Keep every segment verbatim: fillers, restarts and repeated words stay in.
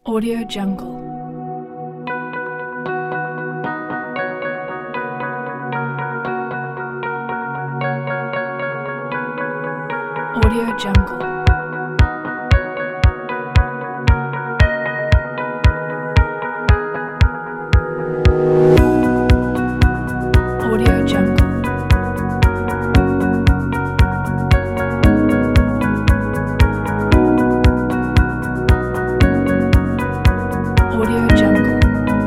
Audio Jungle. Audio Jungle. Audio Jungle. Audio Jungle.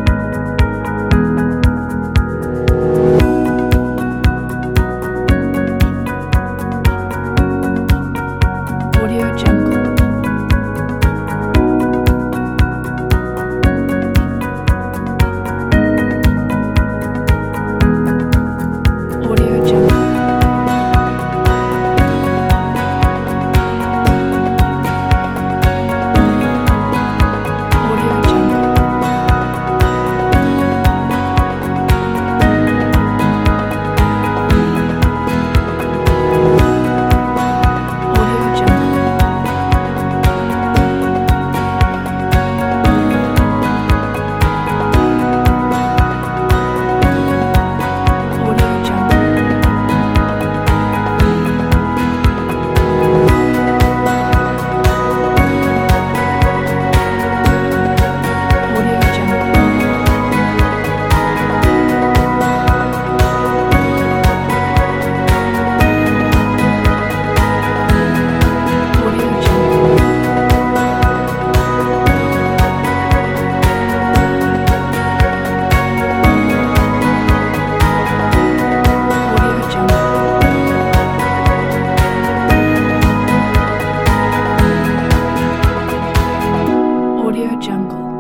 Audio Jungle. Audio Jungle. Audio Jungle. Audio Jungle. Audio Jungle. Audio Jungle. Audio Jungle. Audio Jungle. Audio Jungle.